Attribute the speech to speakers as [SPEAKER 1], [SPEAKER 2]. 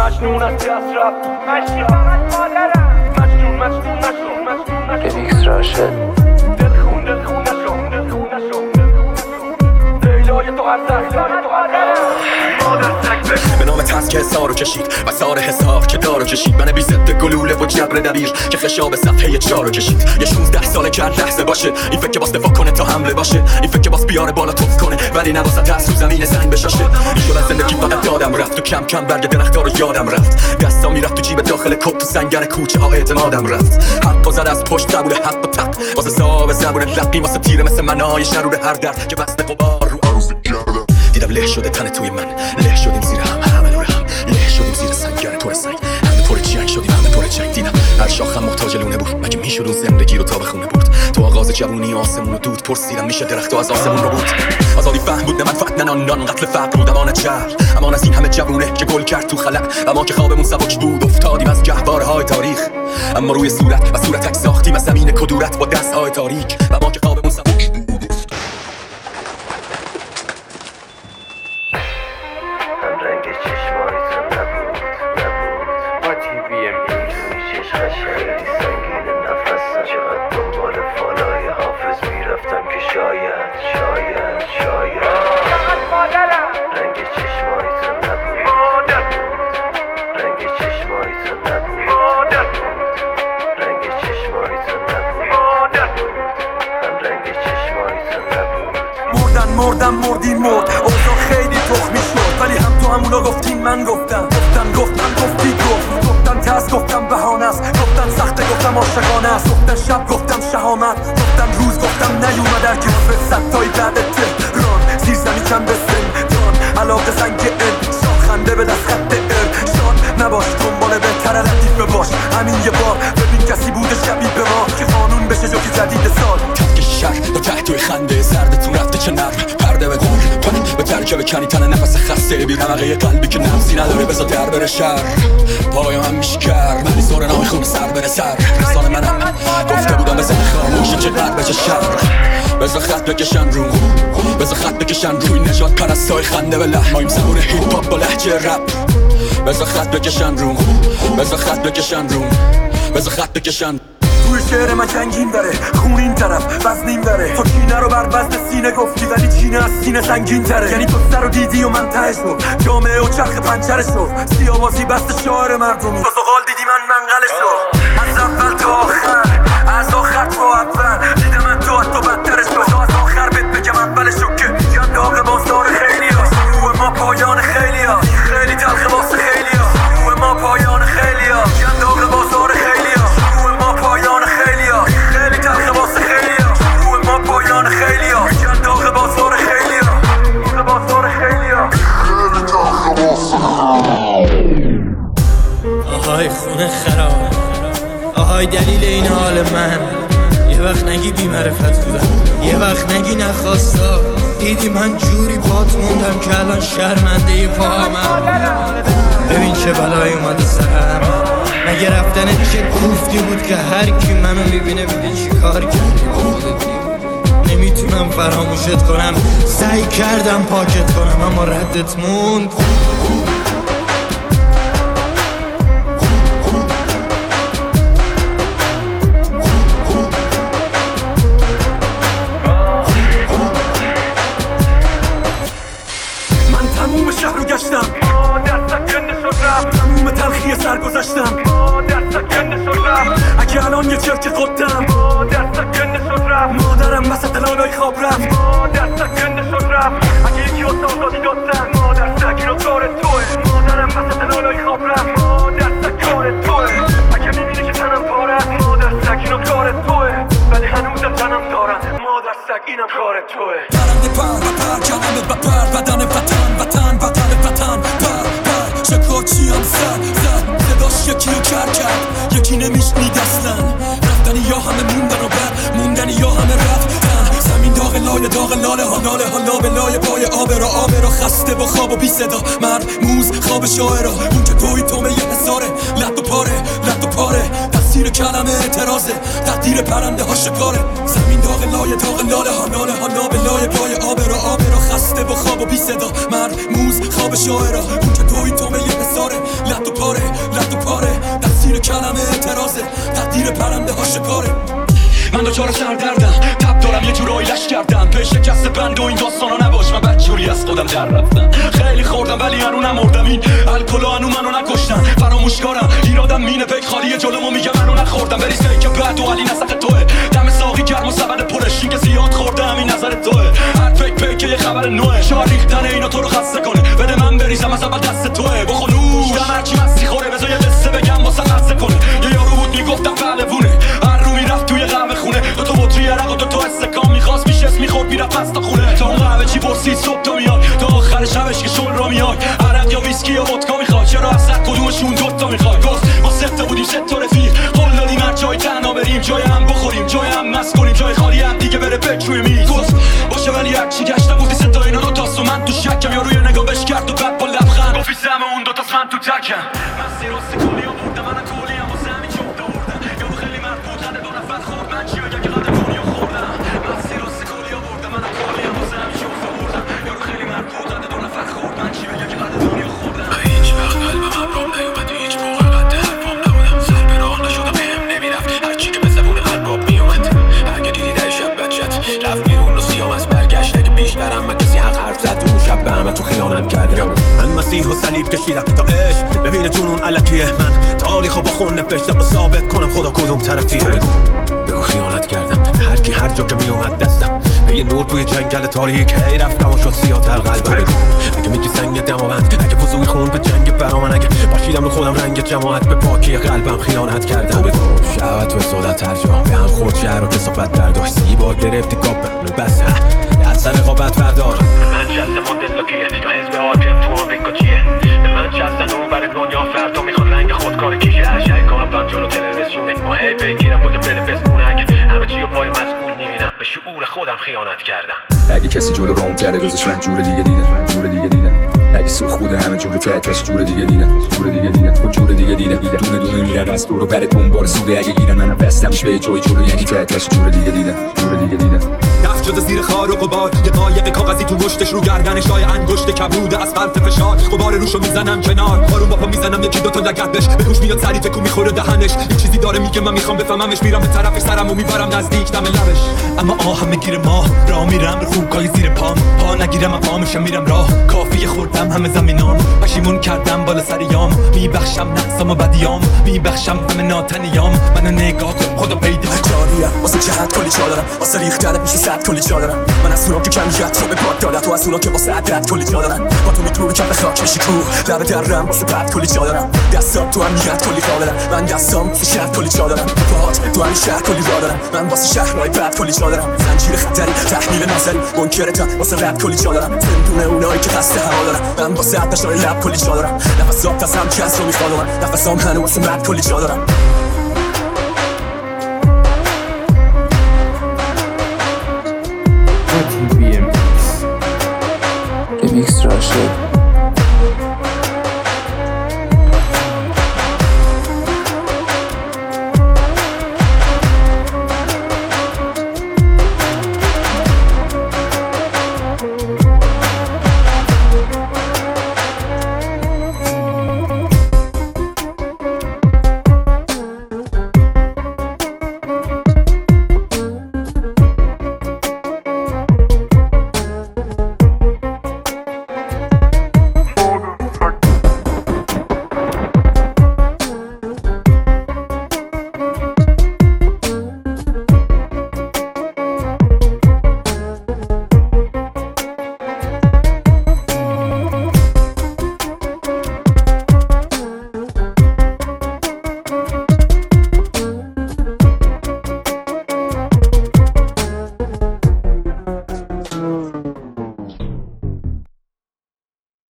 [SPEAKER 1] مجنون از دست رفت مجنون نشو
[SPEAKER 2] رمیکس راشد
[SPEAKER 1] دلخون نشو لیلای تو هر
[SPEAKER 3] به نام تنز که حسارو کشید و سار حسار که دارو کشید من بی ضد گلوله و جبر دبیر که خشاب صفحه 4 کشید یه 16 ساله که هر لحظه باشه این فکر که باس دفاع کنه تا حمله باشه این فکر که باس بیاره بالا توف کنه ولی نوازد دست رو زمین سنگ بشاشه این شد از زندگی فقط یادم رفت و کم کم برگ درختا رو یادم رفت دستا میرفت تو جیب داخل کت تو سنگر کوچه ها اعتمادم رفت حق زد از پشت قبول حق و تق واسه صاحب زبون لقی واسه تیره مثل منای شرور هر درد که بسته قبار رو عروض کردم دیدم له شده تن توی من له شدیم زیر همه نور هم له شدیم زیر سنگر تو سنگ همه پر جنگ شدیم همه پر جنگ دیدم هر شاخم محتاج لونه بود مگه میشد اون زندگی رو تا به خونه برد تو آغاز جوونی آسمون رو دود پرسیدم میشه درخت از آسمون رو بود آزادی فهم بود نه منفعت نه نان قتل فقر بود امان جهل امان از این همه جوونه که گل کرد تو خلق و ما که خوابمون سبک بود افتادیم از گهوارهای تاریخ اما روی صورت و صورتک ساختیم از زمین کدورت با دستهای تاریک و ما که خوابمون سبک بود
[SPEAKER 2] رنگ چشمایت نبود خیلی سنگین نفس چقدر دنبال فالای حافظ میرفتم که شاید رنگ چشمایت نبود رنگ چشمایت نبود رنگ چشمایت نبود هم رنگ چشمایت نبود
[SPEAKER 1] مردیم اوضاع خیلی تخمی شد ولی هم تو همونا گفتین من گفتم گفتی گفتن ترس گفتم بهانه است گفتن سخته گفتم عاشقانه است گفتن شب گفتم شهامت گفتم روز گفتم نیومد در کنار صدتایی بعد تهران زیر زمین کم به زندان علاقه زنگ خنده به دست خط ارشاد نباش دنبال بهتر لطیف باش همین یه بار ببین کسی بوده شبیه به ما که قانون بشه جوکی جدید سال
[SPEAKER 3] تفک شهر با تحتوی خنده سردتون رفته چه نرم پرده به گل به ترکه کنی تن نفس خسته بی رمقه قلبی که نفسی نداره بذار در بره شهر پایم هم میشکر منی زور نای خون سر بره سر رسان منم گفته بودم بزن خاموشه چه قلب بچه شهر بذار خط بکشن رو بذار خط بکشن روی نجات پرستای خنده به لحمایم زبون هیپ هاپ با لهجه رپ بذار خط بکشن رو بذار خط بکشن رو بذار خط بکشن
[SPEAKER 1] توی شعر من جنگین داره خون این طرف وزنین داره تو کینه رو بر وزن سینه گفتی ولی چینه از سینه سنگین تره یعنی تو سر رو دیدی و من تهش رو جامعه و چرخ پنچرش رو سیاوازی بست شعر مردمی تو زغال دیدی من منقلش رو از اول تا آخر از آخر تا اول دیدم من تو بدترش رو از آخر بهت بگم اولش رو که میگم داغ بازدار خیلی ها شروع ما پایان خیلی ها خیلی تلخ واسه خیلی ها شروع ما پایان خیلی ها میگم داغ بازدار خیلی ها شروع ما پایان خیلی ها خیلی تلخ واسه خیلی ها شروع ما پایان خیلی ها میگم داغ بازدار خیلی ها داغ بازدار خیلی ها خیلی تلخ واسه
[SPEAKER 4] آهای خونه خراب آهای دلیل این حال من یه وقت نگی بی معرفت بودم یه وقت نگی نخواستا دیدی من جوری پات موندم که الان شرمنده پاهمم ببین چه بلایی اومده سرم مگه رفتنت چه کوفتی بود که هر کی منو میبینه میگه چی کار کردی با خودت نمیتونم فراموشت کنم سعی کردم پاکت کنم اما ردت موند
[SPEAKER 1] تموم شهر رو گشتم در سکنه شد رفت تموم تلخی سر گذشتم در سکنه شد رفت اگه الان یه چرک خودم در سکنه شد رفت مادرم وسط لالای خواب رفت در سکنه شد رفت اگه یکی واسه آزادی دادن مادر سگین و کار توه مادرم وسط لالای خواب رفت در سگ کار توه اگه میبینی که تنم پاره مادر سگین و کار توه ولی هنوزم تنم دارم مادر سگ اینم کار توه پرنده پر جانم بپر بدن وطن پر شکارچی هم زد صداش یکی رو کرد یکی نمیشنید اصلا رفتنی یا همه موندن و بر موندنی یا همه رفتن زمین داغ لاله حالا به لای پای آب را خسته با خواب و بی صدا مرموز خواب شاعرا اون که توی تومه یه حساره لط و پاره تفسیر کلمه اعتراضه تقدیر پرنده ها شکاره زمین داغ لاله حالا به لای پای آب را خسته با خواب و بی صدا مرموز خواب شاعرا اون که توی تومه یه حساره
[SPEAKER 3] بازاره لط و پاره لط و پاره تفسیر کلمه اعتراضه تقدیر پرنده ها شکاره من دوچار سردردم تب دارم یه جورایی لش کردم به شکست بند و این داستانا نباش من بدجوری از خودم در رفتم خیلی خوردم ولی هنو نمردم این الکلا هنو منو نکشتن فراموشکارم این آدم مینه پیک خالیه جلومو میگه منو نخوردم بریزه که بعد و علی نسق توه دم ساقی گرم و سبد پرش این که زیاد خوردم این نظر توه هر پیک یه خبر نوه شما ریختن اینا تو رو خسته کنه بده من بریزم از اول دست توه بخونوش دم هرچی مستی خوره بذار یه قصه بگم واسه قصه کنه یه یارو بود میگفتم پهلوونه هر رو میرفت توی قهوه خونه تو بطری عرق و تو استکان میخواست میشه اسم میخورد میرفت پس تا خونه تا اون قهوه چی پرسید صبح تو میاد تا آخر شبش که شل را میاد عرق یا ویسکی یا ودکا میخواد چرا از صد کدومشون دوتا میخواد گفت ما سه بودیم سه تا رفیق قول دادیم هر جای تنها بریم جای هم بخوریم جای هم مست کنیم جای خالی هم دیگه بره پک روی میز گفت باشه ولی هرچی گشتم بودی سه تا اینا دوتاست و من تو شکم یا روی نگاهش کرد و بعد با لبخند گفتی زم اون دوتاست من تو تکم مسیر راست کلی آوردم من کلی هم واسه همین جفته آوردم یارو خیلی مرد بود قد دو نفر خورد من چی بگم که قد دنیا خوردم مسیر راست کلی آوردم من کلی هم واسه همین جفته آوردم یارو خیلی مرد بود قد دو نفر خورد من چی بگم که قد دنیا خوردم
[SPEAKER 5] هیچ وقت قلبم ابرام نیومد هیچ موقع قد حرفام نبودم سر به راه نشدم بهم نمیرفت هرچی که به زبون قلبم میومد اگه دیدی در شب بچت رفت بیرون و سیام از برگشت اگه پیش برم من کسی حق حرف زد اون شب به همه تو خیانت کردم
[SPEAKER 1] من مسیح و صلیب کشیدم تا عشق ببینه جنون علکیه من تاریخو با خون نوشتم و ثابت کنم خدا کدوم طرفیه
[SPEAKER 5] بگو خیانت کردم
[SPEAKER 1] هر کی هر جا که میومد دستم به یه نور توی جنگل تاریک هی رفتم و شد سیاه‌تر قلبم اگه میگی سنگ دماوند اگه وضوی خون به جنگ برامن اگه باشیدم رو خودم رنگ جماعت به پاکی قلبم خیانت کردم شهوت و سعادت هر جا به هم خورد شهر و کثافت برداشت زیبا گرفتی کاپ بس از سر رقابت بردار
[SPEAKER 5] من شستم مدلکیه تا حزب حاکم تو آمریکا چیه به من شستن اون بر دنیا فردا میخواد رنگ خودکار کیشه اشعه کاربان جلو تلویزیونه ما هی بگیرم بوده بده بسپونه اگه همه چی رو پای مسئول میبینم به شعور خودم خیانت کردم
[SPEAKER 3] اگه کسی جلو رام کرده روزش من جور دیگه دیدم اگه سوخ بوده همه جور تکش جور دیگه دیدم جور دیگه دیدم دونه میرن از دور و بر دنبال سوده اگه گیرن منم بستمش به جای جلو یعنی تکش جور دیگه دیدم
[SPEAKER 1] دست جز زیر خار و غبار یه قایق کاغذی تو مشتش رو گردنش لای انگشت کبوده از فرط فشار غبار روشو میزنم کنار آروم با پا میزنم یکی دوتا لگدش به گوش میاد سری تکون میخوره دهنش یه چیزی داره میگه من میخوام بفهممش میرم به طرفش سرمو میبرم نزدیک دم لبش اما همه گیر ما راه میرم رو خوکای زیر پام پا نگیرم پا میشم میرم راه کافیه خوردم همه زمینام پشیمون کردم بالا سریام میبخشم نقصم و بدیام میبخشم همه ناتنیام منو نگاه کن خدا پیدا
[SPEAKER 3] جاریم واسه جهت کلی چا دارم واسه ریختنت میشه صد کلی چا دارم من از اونام که کمیت رو به پاک دادم تو از اونام که واسه عدد کلی چا دارم با تو میتونم کف خاک بشی کوه لبه درم واسه بعد کلی چا دارم دستام تو هم نیت کلی قابلم من دستام واسه شهر کلی چا دارم باهات تو هم شهر کلی را دارم من واسه شهرهای بعد کلی چا دارم زنجیر خطری تحمیل نظری منکرتم واسه رد کلی چا دارم زندون اونایی که خسته هوا دارم من واسه عدشای لب کلی چا دارم نفسام تازم کس رو میخوام نفسام هنوز واسه مرد کلی چا دارم